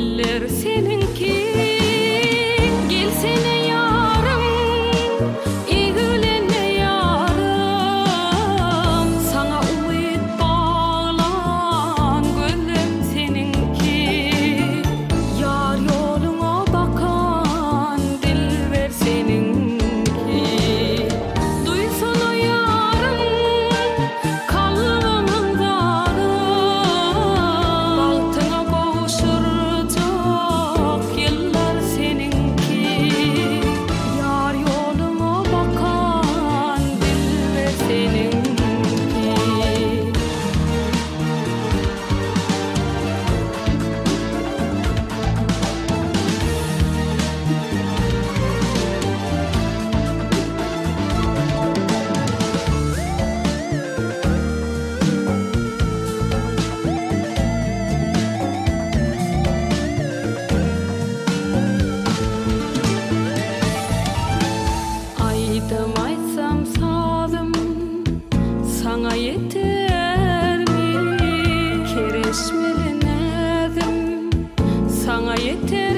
diller seninki. Gelsene yarım, ilgilene yarım. Sana umut bağlan, gönlüm seninki. Yar yoluna bakan, dilber seninki. Duysun o yarım, kalbimın darı. Baltına kavuşuracak yıllar seninki. Yar yoluna bakan, dilber seninki. Aydım aytsam sazım, sana yeter mi? Kereşmeli nedim, sana yeter